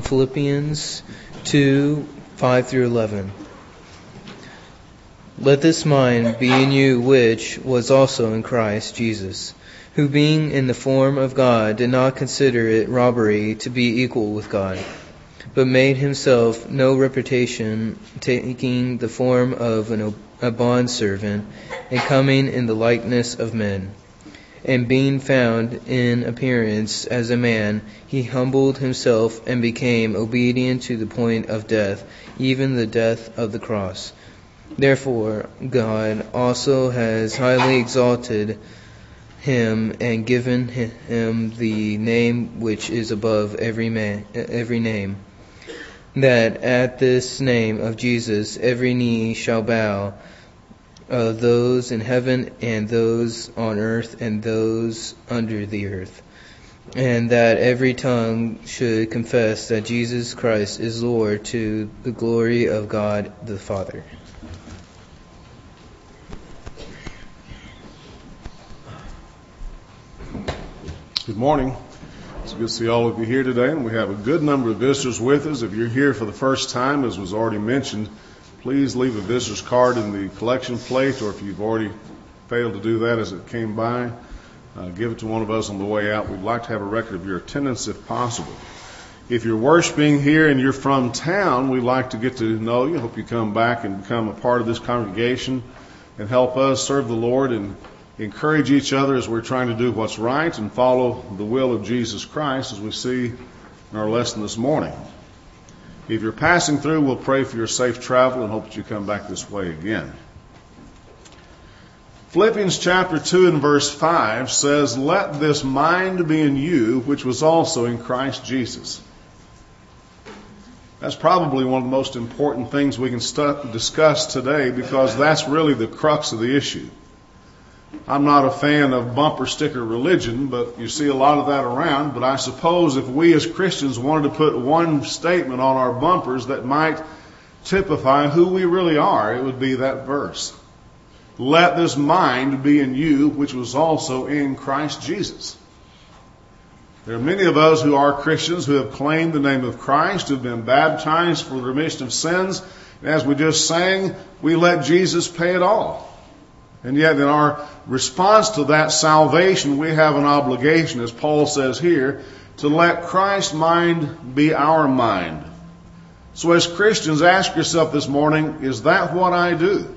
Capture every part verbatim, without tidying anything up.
from Philippians two, five through eleven. Let this mind be in you which was also in Christ Jesus, who being in the form of God did not consider it robbery to be equal with God, but made himself no reputation, taking the form of an, a bondservant, and coming in the likeness of men. And being found in appearance as a man, he humbled himself and became obedient to the point of death, even the death of the cross. Therefore God also has highly exalted him and given him the name which is above every man, every name, that at this name of Jesus every knee shall bow, uh, those in heaven and those on earth and those under the earth, and that every tongue should confess that Jesus Christ is Lord, to the glory of God the Father. Good morning. It's good to see all of you here today, and we have a good number of visitors with us. If you're here for the first time, as was already mentioned, please leave a visitor's card in the collection plate, or if you've already failed to do that as it came by, uh, give it to one of us on the way out. We'd like to have a record of your attendance if possible. If you're worshiping here and you're from town, we'd like to get to know you. Hope you come back and become a part of this congregation and help us serve the Lord and encourage each other as we're trying to do what's right and follow the will of Jesus Christ, as we see in our lesson this morning. If you're passing through, we'll pray for your safe travel and hope that you come back this way again. Philippians chapter two and verse five says, "Let this mind be in you, which was also in Christ Jesus." That's probably one of the most important things we can stu- discuss today, because that's really the crux of the issue. I'm not a fan of bumper sticker religion, but you see a lot of that around. But I suppose if we as Christians wanted to put one statement on our bumpers that might typify who we really are, it would be that verse. Let this mind be in you, which was also in Christ Jesus. There are many of us who are Christians who have claimed the name of Christ, who have been baptized for the remission of sins. And as we just sang, we let Jesus pay it all. And yet in our response to that salvation, we have an obligation, as Paul says here, to let Christ's mind be our mind. So as Christians, ask yourself this morning, is that what I do?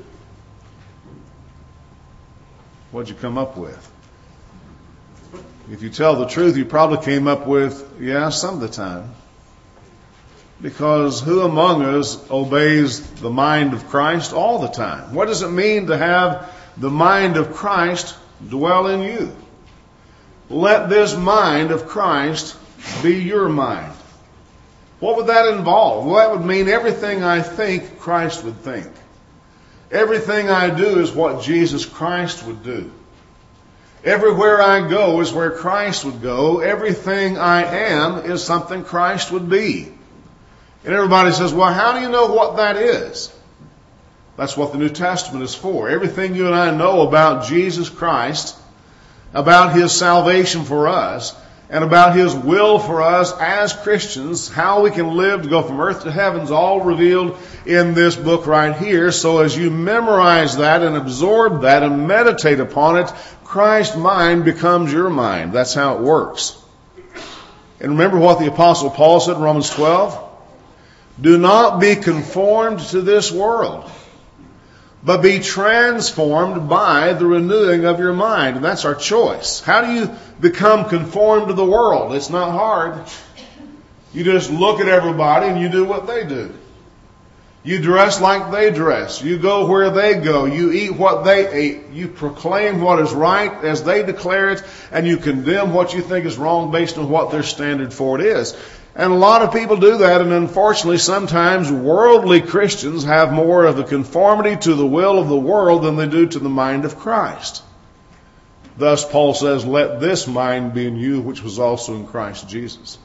What'd you come up with? If you tell the truth, you probably came up with, yeah, some of the time. Because who among us obeys the mind of Christ all the time? What does it mean to have the mind of Christ dwell in you? Let this mind of Christ be your mind. What would that involve? Well, that would mean everything I think, Christ would think. Everything I do is what Jesus Christ would do. Everywhere I go is where Christ would go. Everything I am is something Christ would be. And everybody says, well, how do you know what that is? That's what the New Testament is for. Everything you and I know about Jesus Christ, about His salvation for us, and about His will for us as Christians, how we can live to go from earth to heaven, is all revealed in this book right here. So as you memorize that and absorb that and meditate upon it, Christ's mind becomes your mind. That's how it works. And remember what the Apostle Paul said in Romans twelve? Do not be conformed to this world, but be transformed by the renewing of your mind. And that's our choice. How do you become conformed to the world? It's not hard. You just look at everybody and you do what they do. You dress like they dress. You go where they go. You eat what they eat. You proclaim what is right as they declare it, and you condemn what you think is wrong based on what their standard for it is. And a lot of people do that, and unfortunately sometimes worldly Christians have more of the conformity to the will of the world than they do to the mind of Christ. Thus Paul says, let this mind be in you, which was also in Christ Jesus.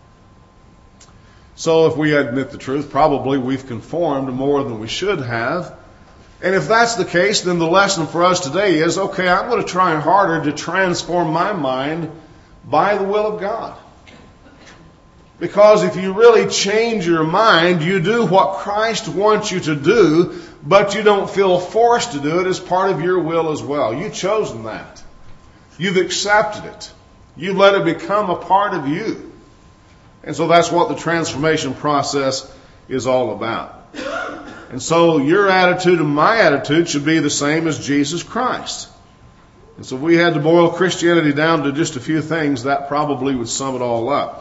So if we admit the truth, probably we've conformed more than we should have. And if that's the case, then the lesson for us today is, okay, I'm going to try harder to transform my mind by the will of God. Because if you really change your mind, you do what Christ wants you to do, but you don't feel forced to do it as part of your will as well. You've chosen that. You've accepted it. You've let it become a part of you. And so that's what the transformation process is all about. And so your attitude and my attitude should be the same as Jesus Christ. And so if we had to boil Christianity down to just a few things, that probably would sum it all up.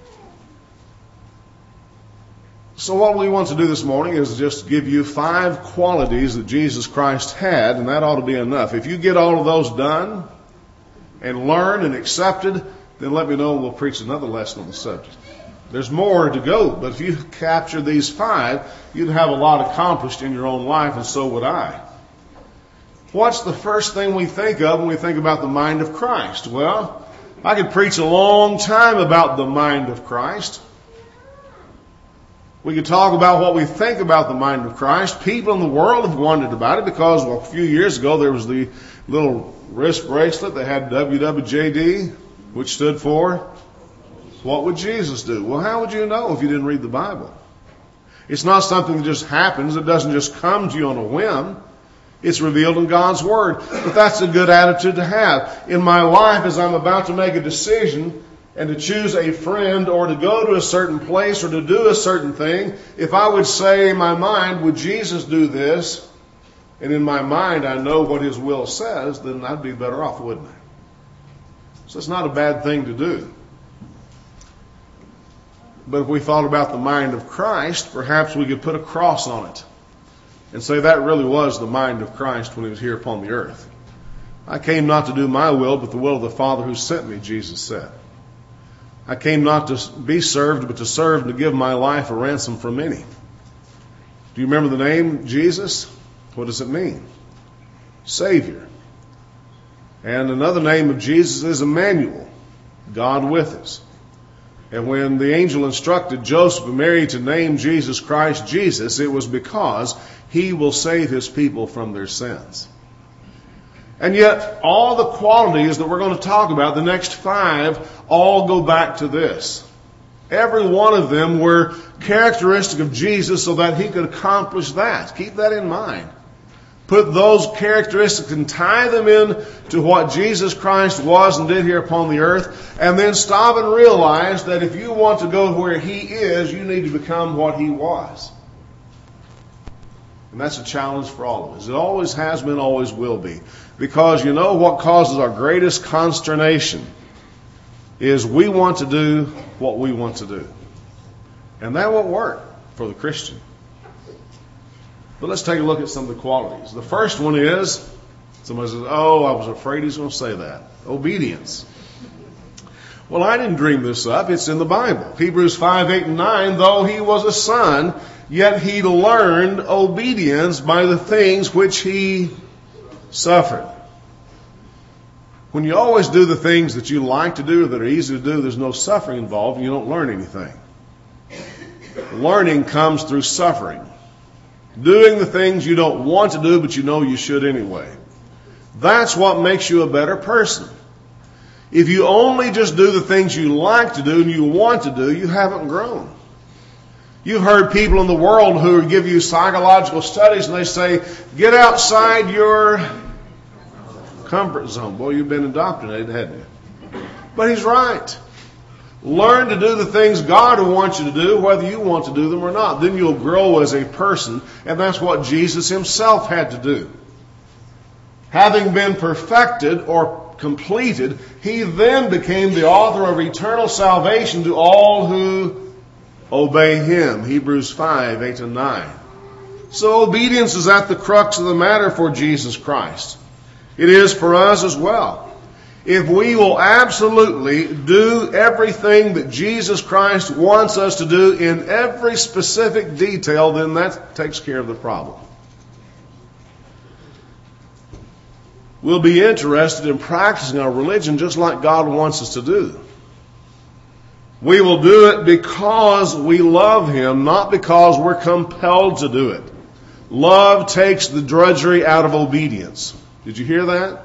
So what we want to do this morning is just give you five qualities that Jesus Christ had, and that ought to be enough. If you get all of those done and learned and accepted, then let me know and we'll preach another lesson on the subject. There's more to go, but if you capture these five, you'd have a lot accomplished in your own life, and so would I. What's the first thing we think of when we think about the mind of Christ? Well, I could preach a long time about the mind of Christ. We could talk about what we think about the mind of Christ. People in the world have wondered about it because, well, a few years ago there was the little wrist bracelet that had W W J D, which stood for, what would Jesus do? Well, how would you know if you didn't read the Bible? It's not something that just happens. It doesn't just come to you on a whim. It's revealed in God's Word. But that's a good attitude to have. In my life, as I'm about to make a decision and to choose a friend or to go to a certain place or to do a certain thing, if I would say in my mind, would Jesus do this? And in my mind I know what His will says, then I'd be better off, wouldn't I? So it's not a bad thing to do. But if we thought about the mind of Christ, perhaps we could put a cross on it and say that really was the mind of Christ when He was here upon the earth. I came not to do my will, but the will of the Father who sent me, Jesus said. I came not to be served, but to serve and to give my life a ransom for many. Do you remember the name Jesus? What does it mean? Savior. And another name of Jesus is Emmanuel, God with us. And when the angel instructed Joseph and Mary to name Jesus Christ Jesus, it was because He will save His people from their sins. And yet, all the qualities that we're going to talk about, the next five, all go back to this. Every one of them were characteristic of Jesus so that He could accomplish that. Keep that in mind. Put those characteristics and tie them in to what Jesus Christ was and did here upon the earth, and then stop and realize that if you want to go where He is, you need to become what He was. And that's a challenge for all of us. It always has been, always will be. Because you know what causes our greatest consternation is we want to do what we want to do. And that won't work for the Christian. But let's take a look at some of the qualities. The first one is, somebody says, oh, I was afraid he's going to say that. Obedience. Well, I didn't dream this up. It's in the Bible. Hebrews five, eight, and nine, though he was a son, yet he learned obedience by the things which he suffered. When you always do the things that you like to do, that are easy to do, there's no suffering involved, and you don't learn anything. Learning comes through suffering. Doing the things you don't want to do, but you know you should anyway. That's what makes you a better person. If you only just do the things you like to do and you want to do, you haven't grown. You've heard people in the world who give you psychological studies and they say, get outside your comfort zone. Boy, you've been indoctrinated, haven't you? But he's right. Learn to do the things God wants you to do, whether you want to do them or not. Then you'll grow as a person, and that's what Jesus Himself had to do. Having been perfected or completed, He then became the author of eternal salvation to all who obey Him. Hebrews five, eight and nine. So obedience is at the crux of the matter for Jesus Christ. It is for us as well. If we will absolutely do everything that Jesus Christ wants us to do in every specific detail, then that takes care of the problem. We'll be interested in practicing our religion just like God wants us to do. We will do it because we love Him, not because we're compelled to do it. Love takes the drudgery out of obedience. Did you hear that?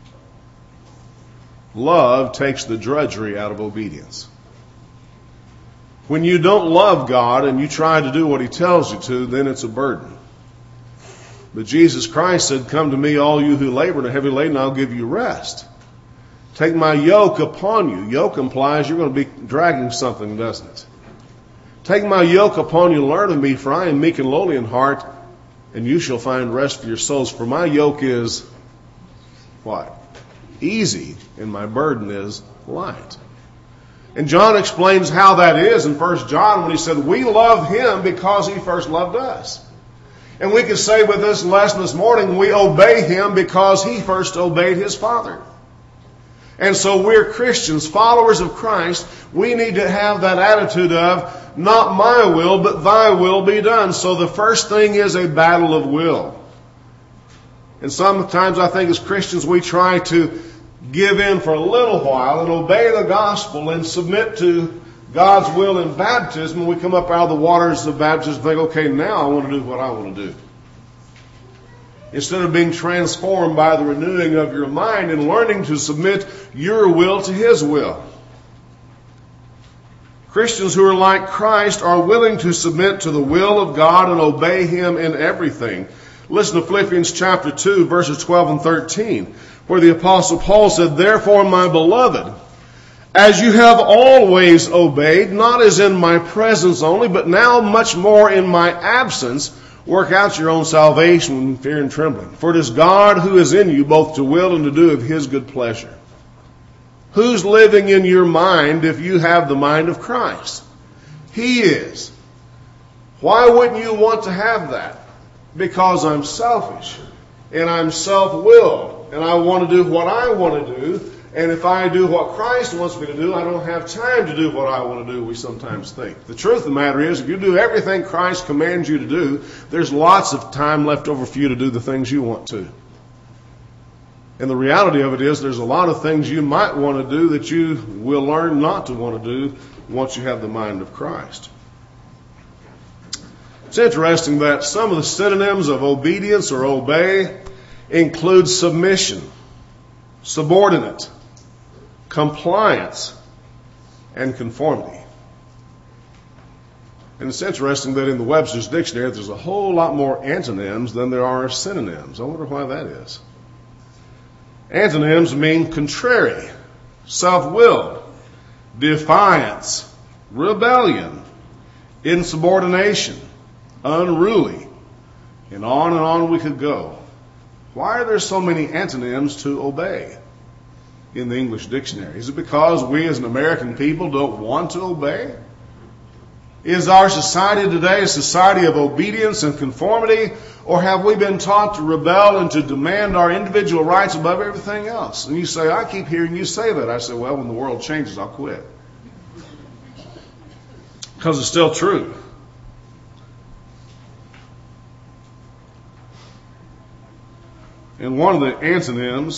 Love takes the drudgery out of obedience. When you don't love God and you try to do what He tells you to, then it's a burden. But Jesus Christ said, "Come to me, all you who labor and are heavy laden, I'll give you rest. Take my yoke upon you." Yoke implies you're going to be dragging something, doesn't it? "Take my yoke upon you, learn of me, for I am meek and lowly in heart, and you shall find rest for your souls. For my yoke is," what? "Easy, and my burden is light." And John explains how that is in First John when he said, "We love Him because He first loved us." And we could say with this lesson this morning, we obey Him because He first obeyed His Father. And so we're Christians, followers of Christ. We need to have that attitude of, not my will, but Thy will be done. So the first thing is a battle of will. And sometimes I think as Christians we try to give in for a little while and obey the gospel and submit to God's will in baptism. When we come up out of the waters of baptism and think, okay, now I want to do what I want to do. Instead of being transformed by the renewing of your mind and learning to submit your will to His will. Christians who are like Christ are willing to submit to the will of God and obey Him in everything. Listen to Philippians chapter two, verses twelve and thirteen, where the Apostle Paul said, "Therefore, my beloved, as you have always obeyed, not as in my presence only, but now much more in my absence, work out your own salvation with fear and trembling. For it is God who is in you, both to will and to do of His good pleasure." Who's living in your mind if you have the mind of Christ? He is. Why wouldn't you want to have that? Because I'm selfish, and I'm self-willed, and I want to do what I want to do. And if I do what Christ wants me to do, I don't have time to do what I want to do, we sometimes think. The truth of the matter is, if you do everything Christ commands you to do, there's lots of time left over for you to do the things you want to. And the reality of it is, there's a lot of things you might want to do that you will learn not to want to do once you have the mind of Christ. It's interesting that some of the synonyms of obedience or obey include submission, subordinate, compliance, and conformity. And it's interesting that in the Webster's Dictionary there's a whole lot more antonyms than there are synonyms. I wonder why that is. Antonyms mean contrary, self-willed, defiance, rebellion, insubordination, unruly, and on and on we could go. Why are there so many antonyms to obey in the English dictionary? Is it because we as an American people don't want to obey? Is our society today a society of obedience and conformity, or have we been taught to rebel and to demand our individual rights above everything else? And you say, I keep hearing you say that. I say, well, when the world changes, I'll quit. Because it's still true. And one of the antonyms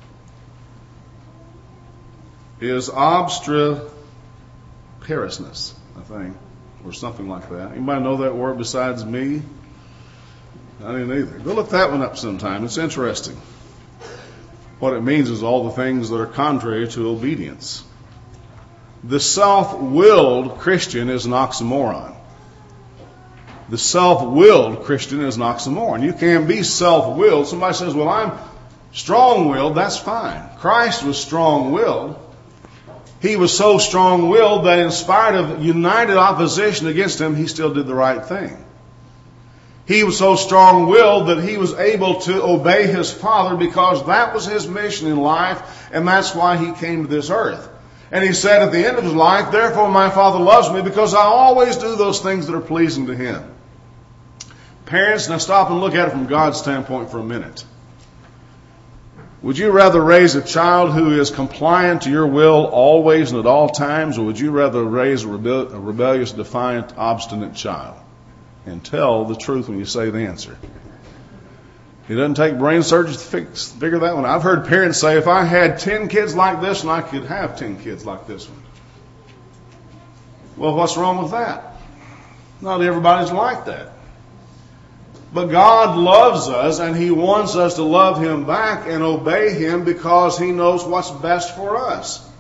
is obstreperousness, I think, or something like that. Anybody know that word besides me? I didn't either. Go look that one up sometime. It's interesting. What it means is all the things that are contrary to obedience. The self-willed Christian is an oxymoron. The self-willed Christian is an oxymoron. You can be self-willed. Somebody says, well, I'm strong-willed. That's fine. Christ was strong-willed. He was so strong-willed that in spite of united opposition against Him, He still did the right thing. He was so strong-willed that He was able to obey His Father because that was His mission in life, and that's why He came to this earth. And He said at the end of His life, therefore my Father loves me because I always do those things that are pleasing to Him. Parents, now stop and look at it from God's standpoint for a minute. Would you rather raise a child who is compliant to your will always and at all times, or would you rather raise a, rebel- a rebellious, defiant, obstinate child? And tell the truth when you say the answer. It doesn't take brain surgeons to fix, figure that one out. I've heard parents say, if I had ten kids like this one, I could have ten kids like this one. Well, what's wrong with that? Not everybody's like that. But God loves us, and He wants us to love Him back and obey Him because He knows what's best for us.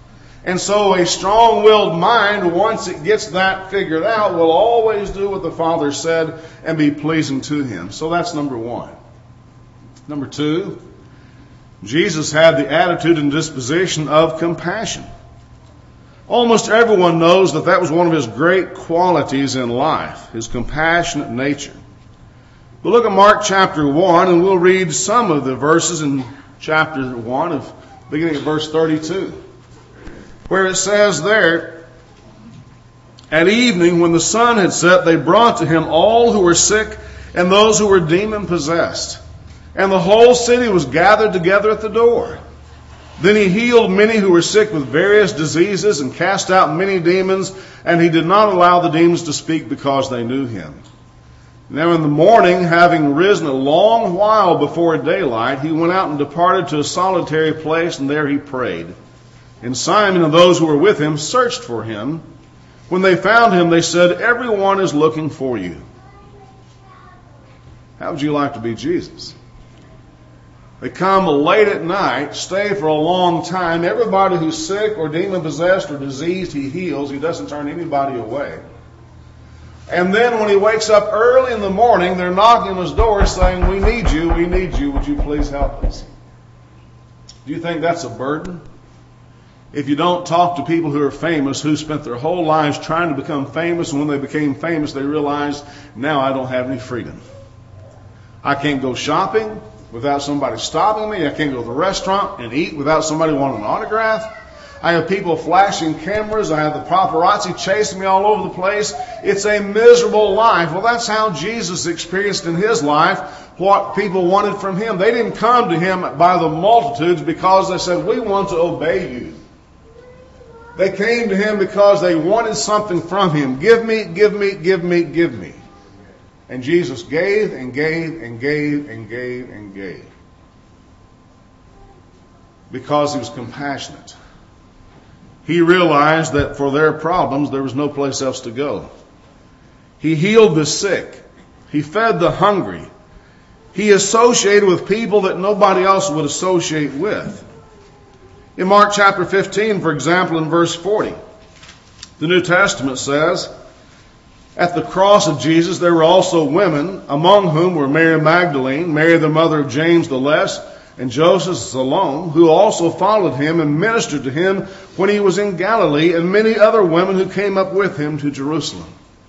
And so a strong-willed mind, once it gets that figured out, will always do what the Father said and be pleasing to Him. So that's number one. Number two, Jesus had the attitude and disposition of compassion. Almost everyone knows that that was one of His great qualities in life, His compassionate nature. We'll look at Mark chapter one, and we'll read some of the verses in chapter one, of beginning at verse thirty-two, where it says there, "At evening, when the sun had set, they brought to Him all who were sick and those who were demon-possessed. And the whole city was gathered together at the door. Then He healed many who were sick with various diseases and cast out many demons, and He did not allow the demons to speak because they knew Him. Now in the morning, having risen a long while before daylight, He went out and departed to a solitary place, and there He prayed. And Simon and those who were with him searched for Him. When they found Him, they said, 'Everyone is looking for you.'" How would you like to be Jesus? They come late at night, stay for a long time. Everybody who's sick or demon-possessed or diseased, He heals. He doesn't turn anybody away. And then when He wakes up early in the morning, they're knocking on His door saying, "We need you, we need you. Would you please help us?" Do you think that's a burden? If you don't talk to people who are famous, who spent their whole lives trying to become famous, and when they became famous, they realized, now I don't have any freedom. I can't go shopping without somebody stopping me. I can't go to the restaurant and eat without somebody wanting an autograph. I have people flashing cameras. I have the paparazzi chasing me all over the place. It's a miserable life. Well, that's how Jesus experienced in His life what people wanted from Him. They didn't come to Him by the multitudes because they said, "We want to obey you." They came to Him because they wanted something from Him. Give me, give me, give me, give me. And Jesus gave and gave and gave and gave and gave. Because He was compassionate. He realized that for their problems, there was no place else to go. He healed the sick. He fed the hungry. He associated with people that nobody else would associate with. In Mark chapter fifteen, for example, in verse forty, the New Testament says, "At the cross of Jesus there were also women, among whom were Mary Magdalene, Mary the mother of James the Less, and Joseph Salome, who also followed Him and ministered to Him when He was in Galilee, and many other women who came up with Him to Jerusalem."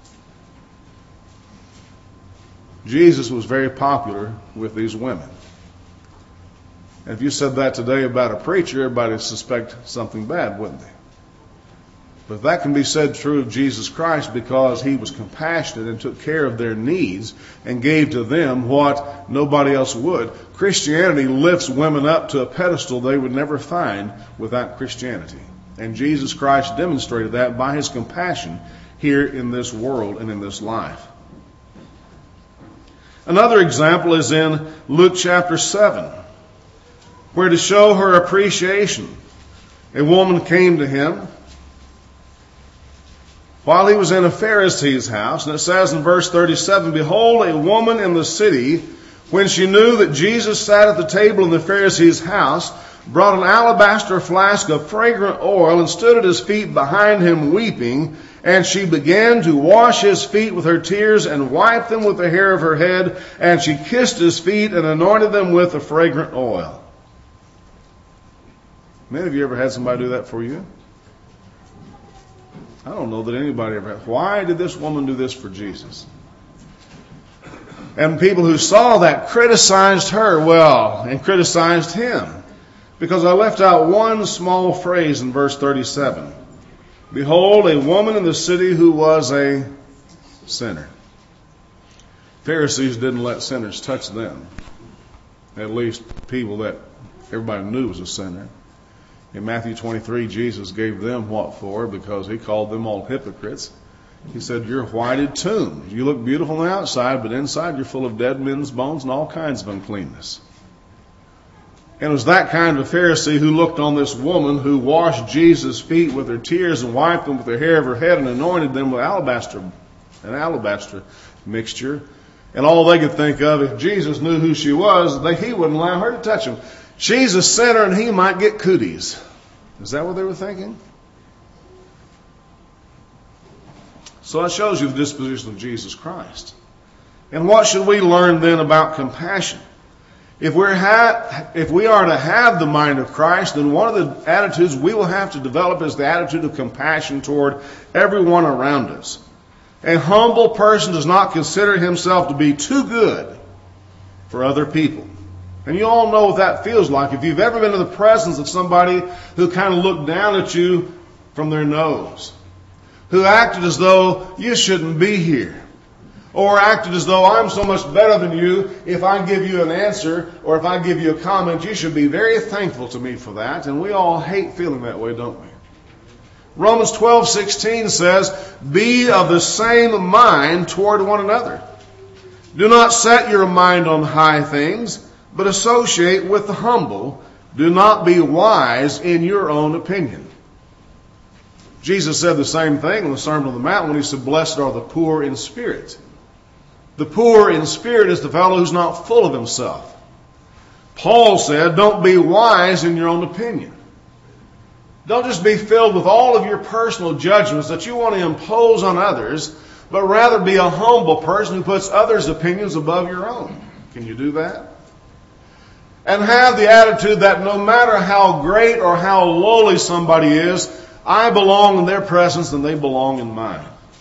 Jesus was very popular with these women. And if you said that today about a preacher, everybody would suspect something bad, wouldn't they? But that can be said true of Jesus Christ because He was compassionate and took care of their needs and gave to them what nobody else would. Christianity lifts women up to a pedestal they would never find without Christianity. And Jesus Christ demonstrated that by His compassion here in this world and in this life. Another example is in Luke chapter seven, where to show her appreciation, a woman came to Him while He was in a Pharisee's house. And it says in verse thirty-seven, "Behold, a woman in the city, when she knew that Jesus sat at the table in the Pharisee's house, brought an alabaster flask of fragrant oil and stood at His feet behind Him weeping. And she began to wash His feet with her tears and wiped them with the hair of her head. And she kissed His feet and anointed them with the fragrant oil." Many of you ever had somebody do that for you? I don't know that anybody ever had. Why did this woman do this for Jesus? And people who saw that criticized her, well, and criticized Him. Because I left out one small phrase in verse thirty-seven. "Behold, a woman in the city who was a sinner." Pharisees didn't let sinners touch them. At least people that everybody knew was a sinner. In Matthew twenty-three, Jesus gave them what for? Because He called them all hypocrites. He said, "You're whited tombs. You look beautiful on the outside, but inside you're full of dead men's bones and all kinds of uncleanness." And it was that kind of a Pharisee who looked on this woman who washed Jesus' feet with her tears and wiped them with the hair of her head and anointed them with alabaster, an alabaster mixture. And all they could think of, if Jesus knew who she was, they, He wouldn't allow her to touch Him. She's a sinner and He might get cooties. Is that what they were thinking? So that shows you the disposition of Jesus Christ. And what should we learn then about compassion? If we're ha- if we are to have the mind of Christ, then one of the attitudes we will have to develop is the attitude of compassion toward everyone around us. A humble person does not consider himself to be too good for other people. And you all know what that feels like. If you've ever been in the presence of somebody who kind of looked down at you from their nose, who acted as though you shouldn't be here, or acted as though I'm so much better than you, if I give you an answer or if I give you a comment, you should be very thankful to me for that. And we all hate feeling that way, don't we? Romans twelve sixteen says, be of the same mind toward one another. Do not set your mind on high things, but associate with the humble. Do not be wise in your own opinion. Jesus said the same thing in the Sermon on the Mount when he said, blessed are the poor in spirit. The poor in spirit is the fellow who's not full of himself. Paul said, don't be wise in your own opinion. Don't just be filled with all of your personal judgments that you want to impose on others, but rather be a humble person who puts others' opinions above your own. Can you do that? And have the attitude that no matter how great or how lowly somebody is, I belong in their presence and they belong in mine.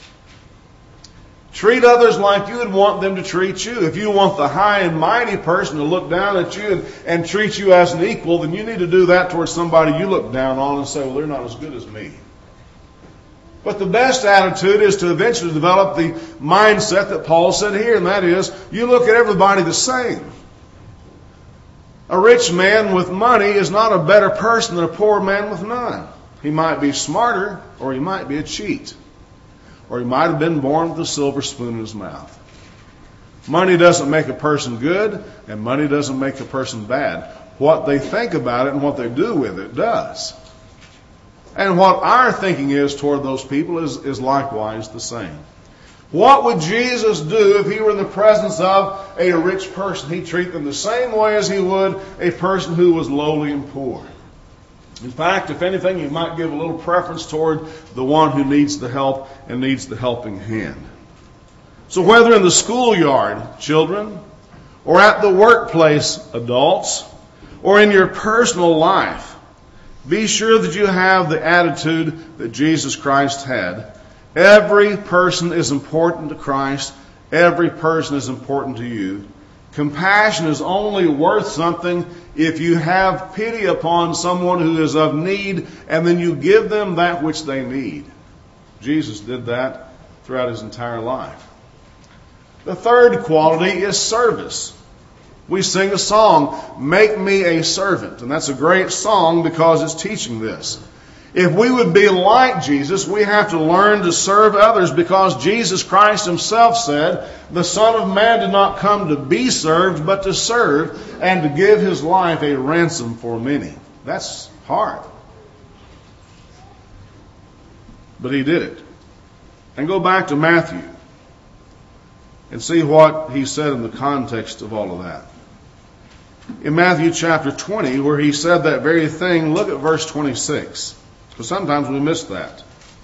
Treat others like you would want them to treat you. If you want the high and mighty person to look down at you and, and treat you as an equal, then you need to do that towards somebody you look down on and say, well, they're not as good as me. But the best attitude is to eventually develop the mindset that Paul said here, and that is, you look at everybody the same. A rich man with money is not a better person than a poor man with none. He might be smarter, or he might be a cheat. Or he might have been born with a silver spoon in his mouth. Money doesn't make a person good, and money doesn't make a person bad. What they think about it and what they do with it does. And what our thinking is toward those people is, is likewise the same. What would Jesus do if he were in the presence of a rich person? He'd treat them the same way as he would a person who was lowly and poor. In fact, if anything, you might give a little preference toward the one who needs the help and needs the helping hand. So whether in the schoolyard, children, or at the workplace, adults, or in your personal life, be sure that you have the attitude that Jesus Christ had. Every person is important to Christ. Every person is important to you. Compassion is only worth something if you have pity upon someone who is of need and then you give them that which they need. Jesus did that throughout his entire life. The third quality is service. We sing a song, Make Me a Servant. And that's a great song because it's teaching this. If we would be like Jesus, we have to learn to serve others because Jesus Christ himself said, the Son of Man did not come to be served, but to serve and to give his life a ransom for many. That's hard. But he did it. And go back to Matthew and see what he said in the context of all of that. In Matthew chapter twenty, where he said that very thing, look at verse twenty-six. Because sometimes we miss that.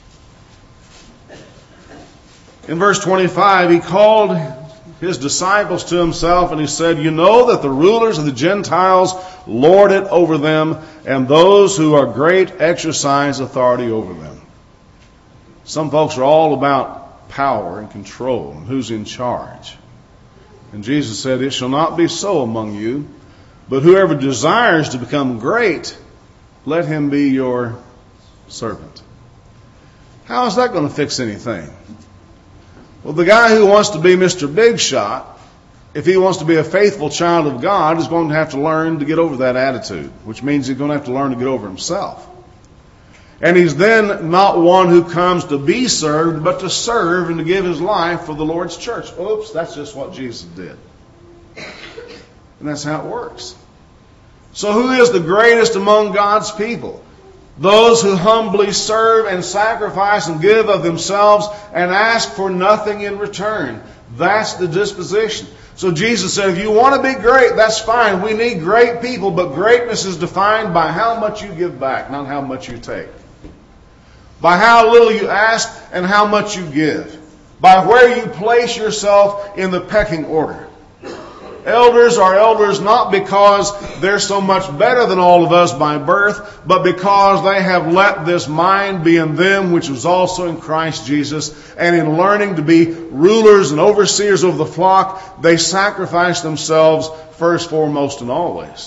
In verse twenty-five, he called his disciples to himself and he said, you know that the rulers of the Gentiles lord it over them, and those who are great exercise authority over them. Some folks are all about power and control and who's in charge. And Jesus said, it shall not be so among you, but whoever desires to become great, let him be your servant. How is that going to fix anything? Well, the guy who wants to be Mister Big Shot, if he wants to be a faithful child of God, is going to have to learn to get over that attitude, which means he's going to have to learn to get over himself. And he's then not one who comes to be served, but to serve and to give his life for the Lord's church. Oops, that's just what Jesus did. And that's how it works. So who is the greatest among God's people? Those who humbly serve and sacrifice and give of themselves and ask for nothing in return. That's the disposition. So Jesus said, if you want to be great, that's fine. We need great people, but greatness is defined by how much you give back, not how much you take. by how little you ask and how much you give, by where you place yourself in the pecking order. Elders are elders not because they're so much better than all of us by birth, but because they have let this mind be in them which was also in Christ Jesus. And in learning to be rulers and overseers of the flock, they sacrifice themselves first, foremost, and always.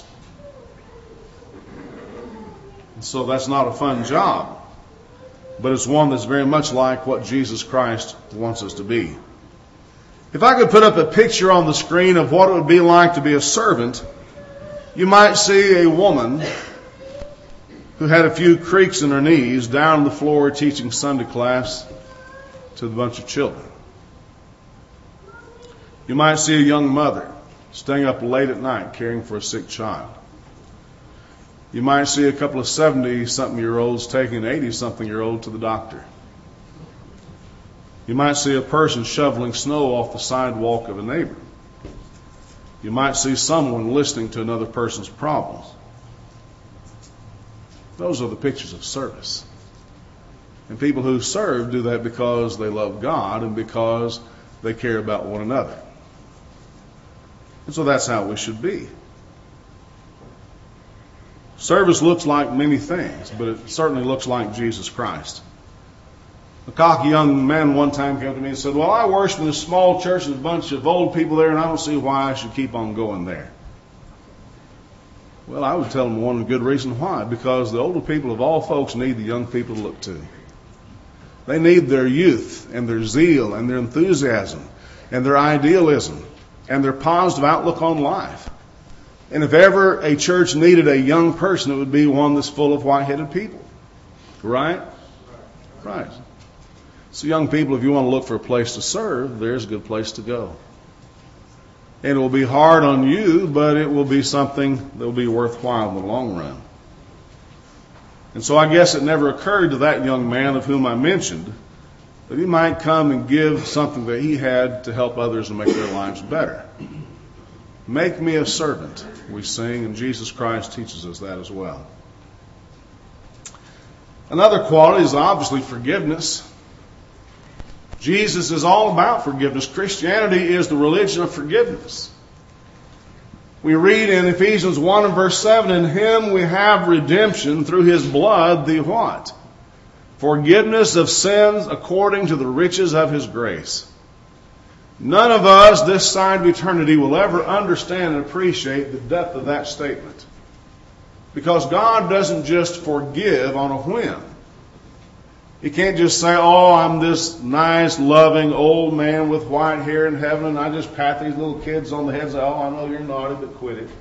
And so that's not a fun job, but it's one that's very much like what Jesus Christ wants us to be. If I could put up a picture on the screen of what it would be like to be a servant, you might see a woman who had a few creaks in her knees down on the floor teaching Sunday class to a bunch of children. You might see a young mother staying up late at night caring for a sick child. You might see a couple of seventy-something-year-olds taking an eighty-something-year-old to the doctor. You might see a person shoveling snow off the sidewalk of a neighbor. You might see someone listening to another person's problems. Those are the pictures of service. And people who serve do that because they love God and because they care about one another. And so that's how we should be. Service looks like many things, but it certainly looks like Jesus Christ. A cocky young man one time came to me and said, well, I worship in a small church with a bunch of old people there, and I don't see why I should keep on going there. Well, I would tell him one good reason why. Because the older people of all folks need the young people to look to. They need their youth and their zeal and their enthusiasm and their idealism and their positive outlook on life. And if ever a church needed a young person, it would be one that's full of white-headed people. Right? Right. So young people, if you want to look for a place to serve, there's a good place to go. And it will be hard on you, but it will be something that will be worthwhile in the long run. And so I guess it never occurred to that young man of whom I mentioned that he might come and give something that he had to help others and make their lives better. Make me a servant, we sing, and Jesus Christ teaches us that as well. Another quality is obviously forgiveness. Jesus is all about forgiveness. Christianity is the religion of forgiveness. We read in Ephesians one and verse seven, in Him we have redemption through His blood, the what? Forgiveness of sins according to the riches of His grace. None of us this side of eternity will ever understand and appreciate the depth of that statement. Because God doesn't just forgive on a whim. He can't just say, oh, I'm this nice, loving old man with white hair in heaven, and I just pat these little kids on the head and say, oh, I know you're naughty, but quit it.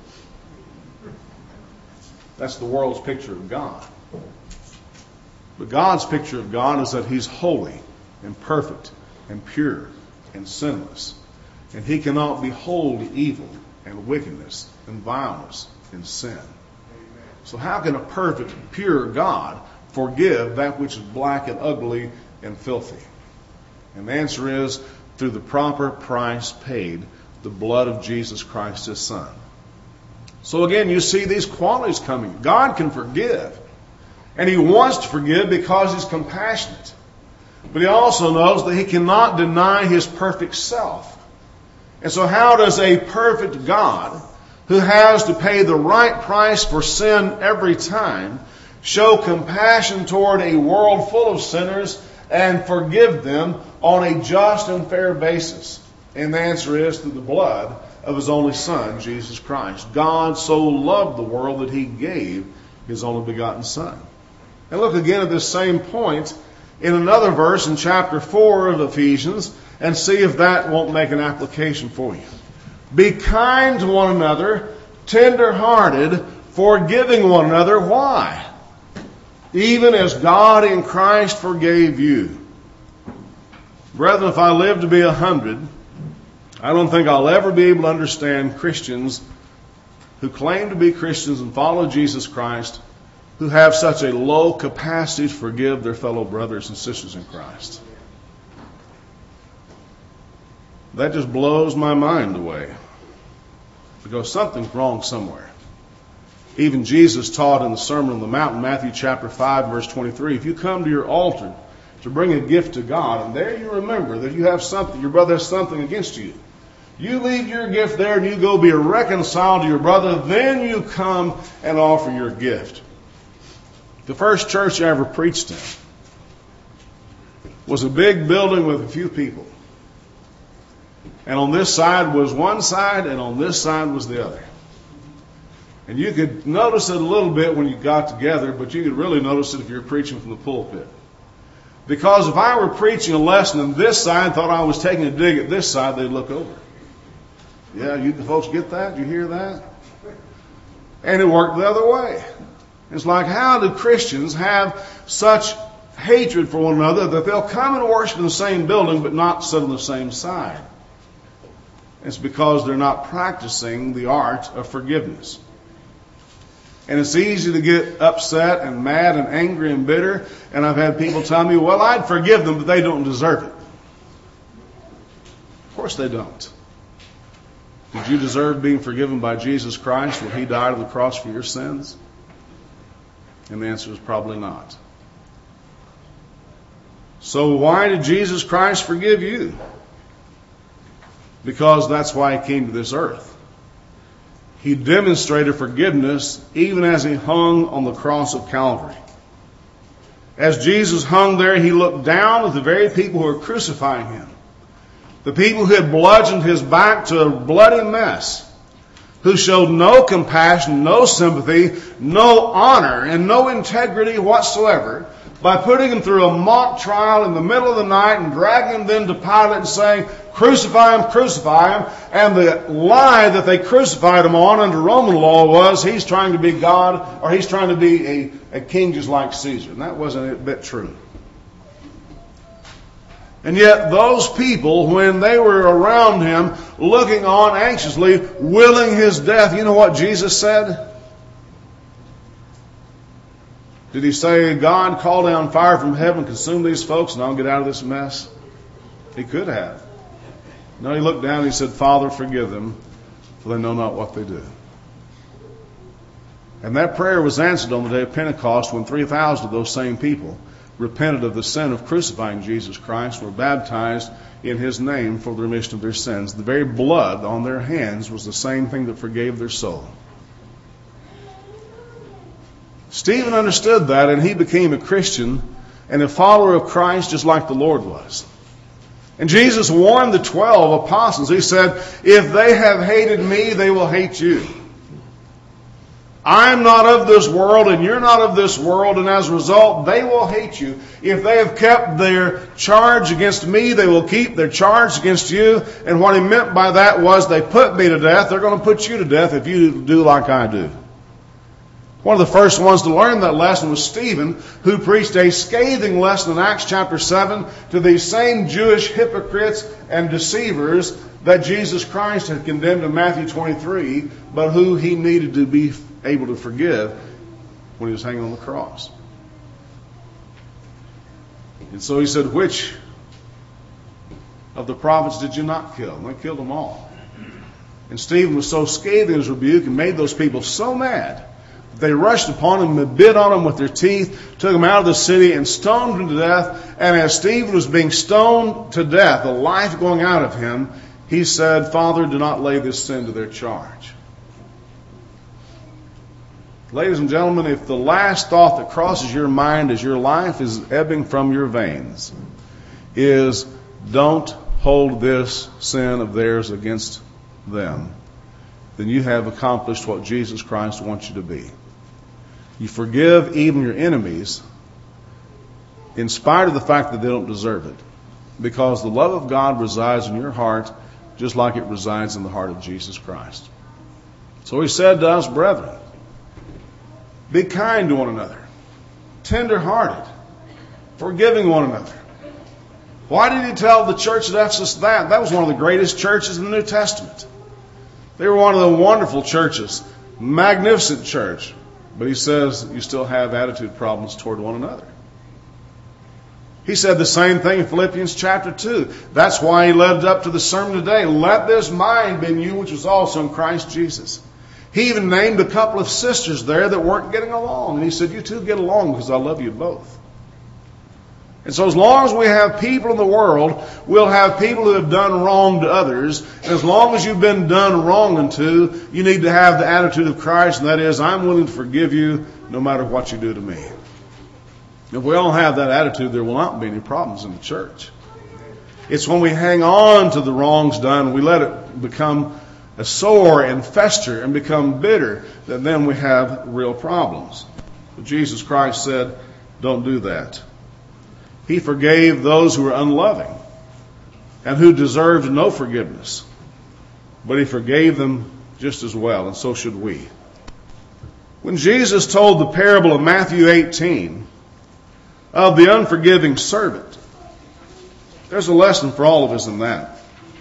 That's the world's picture of God. But God's picture of God is that He's holy and perfect and pure and sinless. And He cannot behold evil and wickedness and violence and sin. So how can a perfect, pure God forgive that which is black and ugly and filthy? And the answer is through the proper price paid, the blood of Jesus Christ, His Son. So again, you see these qualities coming. God can forgive. And He wants to forgive because He's compassionate. But He also knows that He cannot deny His perfect self. And so how does a perfect God, who has to pay the right price for sin every time, show compassion toward a world full of sinners and forgive them on a just and fair basis? And the answer is through the blood of His only Son, Jesus Christ. God so loved the world that He gave His only begotten Son. And look again at this same point in another verse in chapter four of Ephesians and see if that won't make an application for you. Be kind to one another, tender-hearted, forgiving one another. Why? Even as God in Christ forgave you. Brethren, if I live to be a hundred, I don't think I'll ever be able to understand Christians who claim to be Christians and follow Jesus Christ who have such a low capacity to forgive their fellow brothers and sisters in Christ. That just blows my mind away. Because something's wrong somewhere. Even Jesus taught in the Sermon on the Mount, Matthew chapter five, verse twenty-three, if you come to your altar to bring a gift to God, and there you remember that you have something, your brother has something against you, you leave your gift there and you go be reconciled to your brother, then you come and offer your gift. The first church I ever preached in was a big building with a few people. And on this side was one side, and on this side was the other. And you could notice it a little bit when you got together, but you could really notice it if you were preaching from the pulpit. Because if I were preaching a lesson and this side thought I was taking a dig at this side, they'd look over. Yeah, you folks get that? You hear that? And it worked the other way. It's like, how do Christians have such hatred for one another that they'll come and worship in the same building but not sit on the same side? It's because they're not practicing the art of forgiveness. And it's easy to get upset and mad and angry and bitter. And I've had people tell me, well, I'd forgive them, but they don't deserve it. Of course they don't. Did you deserve being forgiven by Jesus Christ when He died on the cross for your sins? And the answer is probably not. So why did Jesus Christ forgive you? Because that's why He came to this earth. He demonstrated forgiveness even as He hung on the cross of Calvary. As Jesus hung there, He looked down at the very people who were crucifying Him. The people who had bludgeoned His back to a bloody mess. Who showed no compassion, no sympathy, no honor, and no integrity whatsoever by putting Him through a mock trial in the middle of the night and dragging Him then to Pilate and saying, crucify Him, crucify Him. And the lie that they crucified Him on under Roman law was He's trying to be God, or He's trying to be a, a king just like Caesar. And that wasn't a bit true. And yet those people, when they were around Him, looking on anxiously, willing His death, you know what Jesus said? Did He say, God, call down fire from heaven, consume these folks, and I'll get out of this mess? He could have. No, He looked down and He said, Father, forgive them, for they know not what they do. And that prayer was answered on the day of Pentecost when three thousand of those same people repented of the sin of crucifying Jesus Christ, were baptized in His name for the remission of their sins. The very blood on their hands was the same thing that forgave their soul. Stephen understood that, and he became a Christian and a follower of Christ just like the Lord was. And Jesus warned the twelve apostles. He said, if they have hated me, they will hate you. I'm not of this world, and you're not of this world, and as a result, they will hate you. If they have kept their charge against me, they will keep their charge against you. And what he meant by that was, they put me to death, they're going to put you to death if you do like I do. One of the first ones to learn that lesson was Stephen, who preached a scathing lesson in Acts chapter seven to these same Jewish hypocrites and deceivers that Jesus Christ had condemned in Matthew twenty-three, but who He needed to be able to forgive when He was hanging on the cross. And so he said, which of the prophets did you not kill? And they killed them all. And Stephen was so scathing in his rebuke and made those people so mad that they rushed upon him and bit on him with their teeth, took him out of the city and stoned him to death. And as Stephen was being stoned to death, the life going out of him, he said, Father, do not lay this sin to their charge. Ladies and gentlemen, if the last thought that crosses your mind as your life is ebbing from your veins is, don't hold this sin of theirs against them, then you have accomplished what Jesus Christ wants you to be. You forgive even your enemies in spite of the fact that they don't deserve it, because the love of God resides in your heart just like it resides in the heart of Jesus Christ. So he said to us, brethren, be kind to one another, tender-hearted, forgiving one another. Why did he tell the church at Ephesus that? That was one of the greatest churches in the New Testament. They were one of the wonderful churches, magnificent church. But he says you still have attitude problems toward one another. He said the same thing in Philippians chapter two. That's why he led up to the sermon today. Let this mind be in you, which was also in Christ Jesus. He even named a couple of sisters there that weren't getting along. And he said, you two get along because I love you both. And so as long as we have people in the world, we'll have people who have done wrong to others. And as long as you've been done wrong unto, you need to have the attitude of Christ, and that is, I'm willing to forgive you no matter what you do to me. If we all have that attitude, there will not be any problems in the church. It's when we hang on to the wrongs done, we let it become a sore and fester and become bitter, that then we have real problems. But Jesus Christ said, don't do that. He forgave those who were unloving and who deserved no forgiveness. But he forgave them just as well, and so should we. When Jesus told the parable of Matthew eighteen of the unforgiving servant, there's a lesson for all of us in that.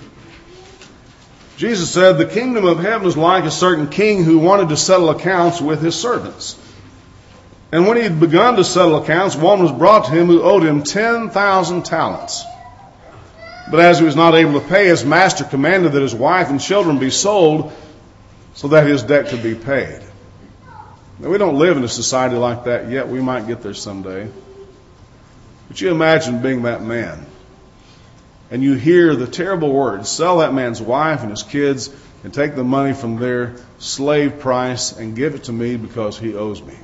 Jesus said, the kingdom of heaven is like a certain king who wanted to settle accounts with his servants. And when he had begun to settle accounts, one was brought to him who owed him ten thousand talents. But as he was not able to pay, his master commanded that his wife and children be sold so that his debt could be paid. Now, we don't live in a society like that yet. We might get there someday. But you imagine being that man. And you hear the terrible words, sell that man's wife and his kids and take the money from their slave price and give it to me because he owes me.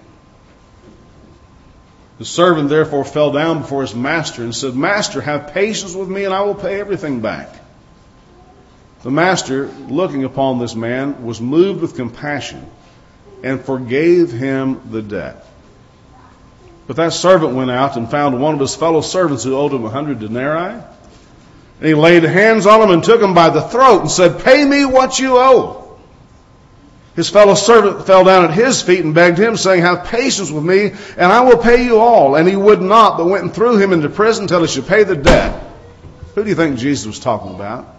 The servant therefore fell down before his master and said, Master, have patience with me and I will pay everything back. The master, looking upon this man, was moved with compassion and forgave him the debt. But that servant went out and found one of his fellow servants who owed him a hundred denarii. And he laid hands on him and took him by the throat and said, Pay me what you owe. His fellow servant fell down at his feet and begged him, saying, Have patience with me, and I will pay you all. And he would not, but went and threw him into prison till he should pay the debt. Who do you think Jesus was talking about?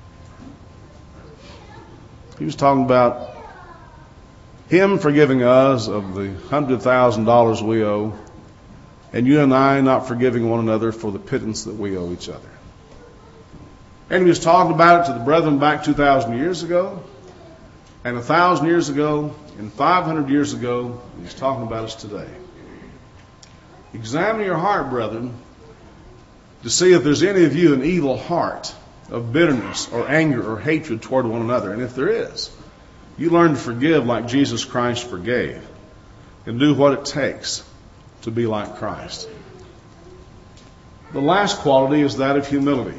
He was talking about him forgiving us of the hundred thousand dollars we owe, and you and I not forgiving one another for the pittance that we owe each other. And he was talking about it to the brethren back two thousand years ago, and a thousand years ago, and five hundred years ago. He's talking about us today. Examine your heart, brethren, to see if there's any of you an evil heart of bitterness or anger or hatred toward one another. And if there is, you learn to forgive like Jesus Christ forgave, and do what it takes to be like Christ. The last quality is that of humility.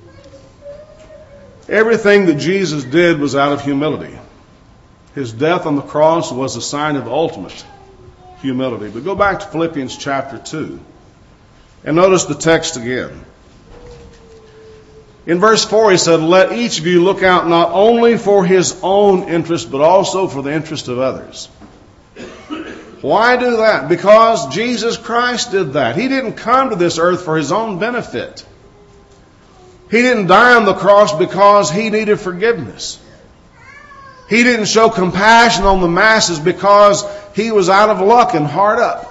Everything that Jesus did was out of humility. His death on the cross was a sign of ultimate humility. But go back to Philippians chapter two and notice the text again. In verse four he said, Let each of you look out not only for his own interest, but also for the interest of others. Why do that? Because Jesus Christ did that. He didn't come to this earth for his own benefit. He didn't die on the cross because he needed forgiveness. He didn't show compassion on the masses because he was out of luck and hard up.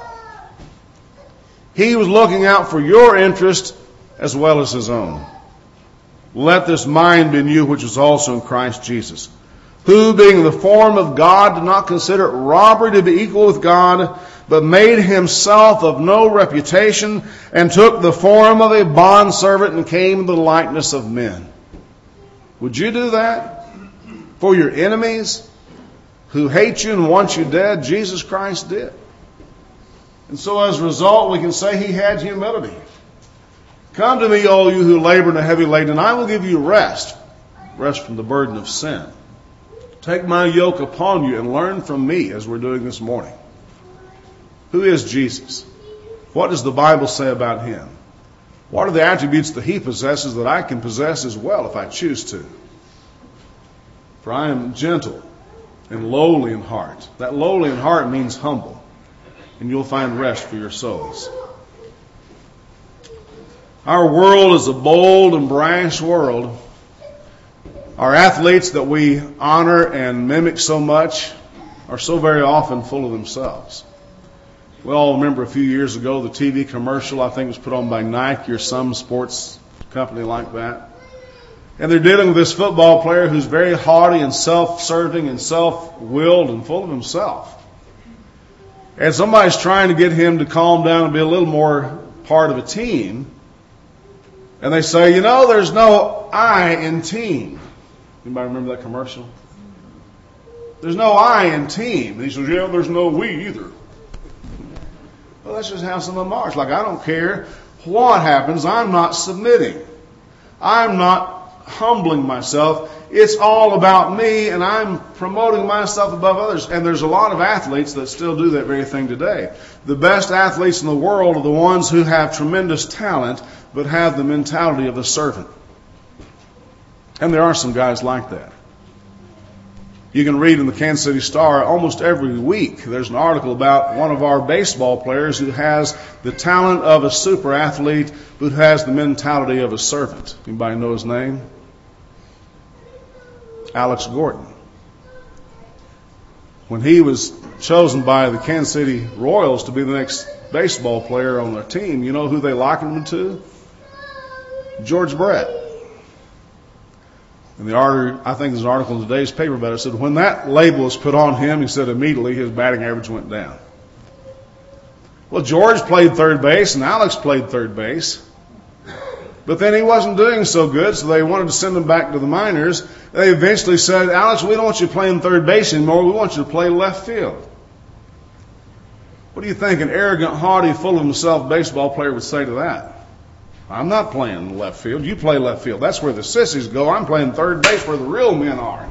He was looking out for your interest as well as his own. Let this mind be in you, which was also in Christ Jesus, who, being in the form of God, did not consider it robbery to be equal with God, but made himself of no reputation, and took the form of a bondservant, and came in the likeness of men. Would you do that for your enemies who hate you and want you dead? Jesus Christ did. And so as a result, we can say he had humility. Come to me, all you who labor and are heavy laden, and I will give you rest. Rest from the burden of sin. Take my yoke upon you and learn from me, as we're doing this morning. Who is Jesus? What does the Bible say about him? What are the attributes that he possesses that I can possess as well if I choose to? For I am gentle and lowly in heart. That lowly in heart means humble. And you'll find rest for your souls. Our world is a bold and brash world. Our athletes that we honor and mimic so much are so very often full of themselves. We all remember a few years ago the T V commercial, I think it was put on by Nike or some sports company like that. And they're dealing with this football player who's very haughty and self-serving and self-willed and full of himself. And somebody's trying to get him to calm down and be a little more part of a team. And they say, you know, there's no I in team. Anybody remember that commercial? There's no I in team. And he says, yeah, there's no we either. Well, that's just how some of them are. It's like, I don't care what happens. I'm not submitting. I'm not humbling myself. It's all about me, and I'm promoting myself above others. And there's a lot of athletes that still do that very thing today. The best athletes in the world are the ones who have tremendous talent, but have the mentality of a servant. And there are some guys like that. You can read in the Kansas City Star almost every week, there's an article about one of our baseball players who has the talent of a super athlete, but who has the mentality of a servant. Anybody know his name? Alex Gordon. When he was chosen by the Kansas City Royals to be the next baseball player on their team, you know who they likened him to? George Brett. And the article, I think there's an article in today's paper about it, said when that label was put on him, he said immediately his batting average went down. Well, George played third base and Alex played third base. But then he wasn't doing so good, so they wanted to send him back to the minors. They eventually said, Alex, we don't want you playing third base anymore. We want you to play left field. What do you think an arrogant, haughty, full of himself baseball player would say to that? I'm not playing left field. You play left field. That's where the sissies go. I'm playing third base where the real men are.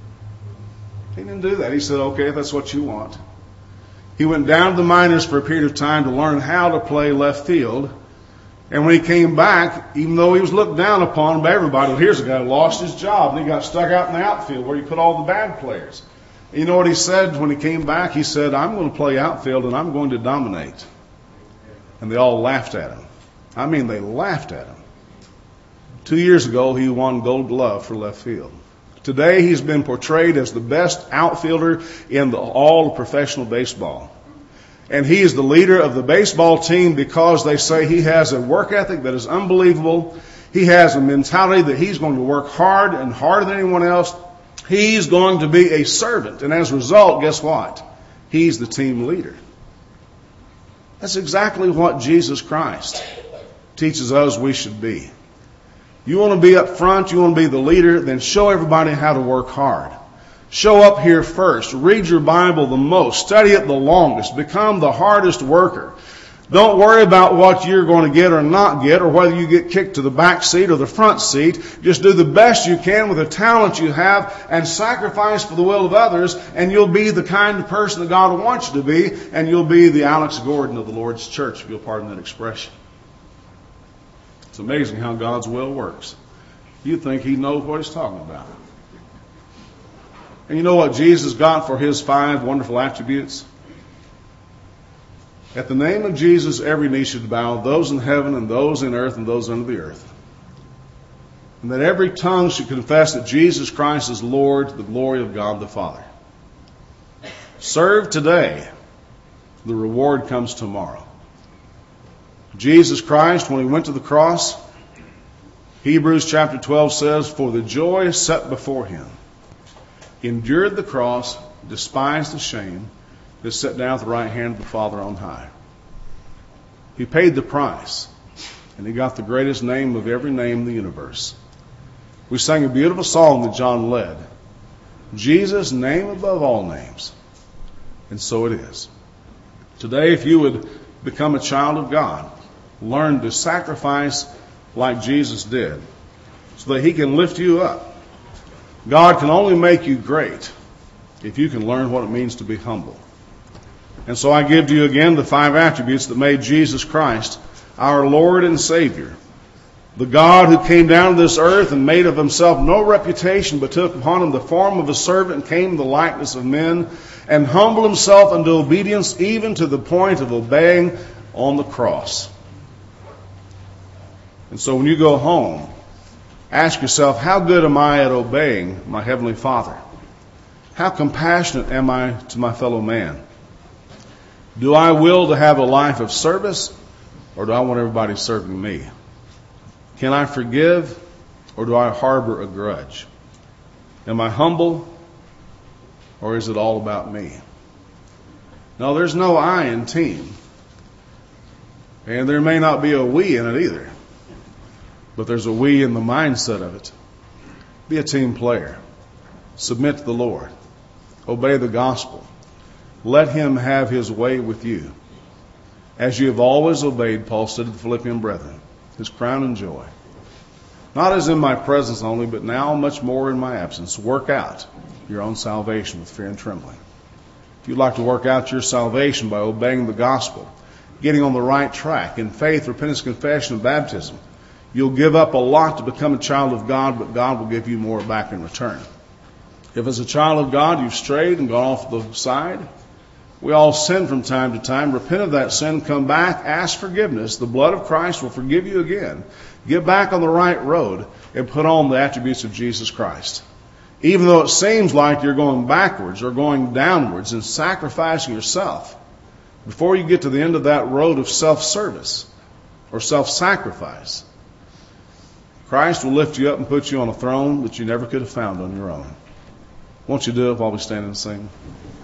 He didn't do that. He said, okay, if that's what you want. He went down to the minors for a period of time to learn how to play left field. And when he came back, even though he was looked down upon by everybody, well, here's a guy who lost his job and he got stuck out in the outfield where you put all the bad players. And you know what he said when he came back? He said, I'm going to play outfield and I'm going to dominate. And they all laughed at him. I mean, they laughed at him. Two years ago, he won Gold Glove for left field. Today, he's been portrayed as the best outfielder in the, all of professional baseball. And he is the leader of the baseball team because they say he has a work ethic that is unbelievable. He has a mentality that he's going to work hard and harder than anyone else. He's going to be a servant. And as a result, guess what? He's the team leader. That's exactly what Jesus Christ teaches us we should be. You want to be up front, you want to be the leader, then show everybody how to work hard. Show up here first. Read your Bible the most. Study it the longest. Become the hardest worker. Don't worry about what you're going to get or not get, or whether you get kicked to the back seat or the front seat. Just do the best you can with the talent you have and sacrifice for the will of others, and you'll be the kind of person that God wants you to be, and you'll be the Alex Gordon of the Lord's church, if you'll pardon that expression. It's amazing how God's will works. You think He knows what He's talking about. And you know what Jesus got for His five wonderful attributes? At the name of Jesus, every knee should bow, those in heaven and those in earth and those under the earth. And that every tongue should confess that Jesus Christ is Lord, to the glory of God the Father. Serve today. The reward comes tomorrow. Jesus Christ, when He went to the cross, Hebrews chapter twelve says, for the joy set before Him, endured the cross, despised the shame, is set down at the right hand of the Father on high. He paid the price, and He got the greatest name of every name in the universe. We sang a beautiful song that John led. Jesus, name above all names. And so it is. Today, if you would become a child of God, learn to sacrifice like Jesus did, so that He can lift you up. God can only make you great if you can learn what it means to be humble. And so I give to you again the five attributes that made Jesus Christ our Lord and Savior. The God who came down to this earth and made of Himself no reputation, but took upon Him the form of a servant and came in the likeness of men, and humbled Himself unto obedience, even to the point of obeying on the cross. And so when you go home, ask yourself, how good am I at obeying my Heavenly Father? How compassionate am I to my fellow man? Do I will to have a life of service, or do I want everybody serving me? Can I forgive, or do I harbor a grudge? Am I humble, or is it all about me? No, there's no I in team. And there may not be a we in it either. But there's a we in the mindset of it. Be a team player. Submit to the Lord. Obey the gospel. Let Him have His way with you. As you have always obeyed, Paul said to the Philippian brethren, His crown and joy. Not as in my presence only, but now much more in my absence. Work out your own salvation with fear and trembling. If you'd like to work out your salvation by obeying the gospel, getting on the right track in faith, repentance, confession, and baptism, you'll give up a lot to become a child of God, but God will give you more back in return. If as a child of God you've strayed and gone off the side, we all sin from time to time. Repent of that sin, come back, ask forgiveness. The blood of Christ will forgive you again. Get back on the right road and put on the attributes of Jesus Christ. Even though it seems like you're going backwards or going downwards and sacrificing yourself, before you get to the end of that road of self-service or self-sacrifice, Christ will lift you up and put you on a throne that you never could have found on your own. Won't you do it while we stand and sing?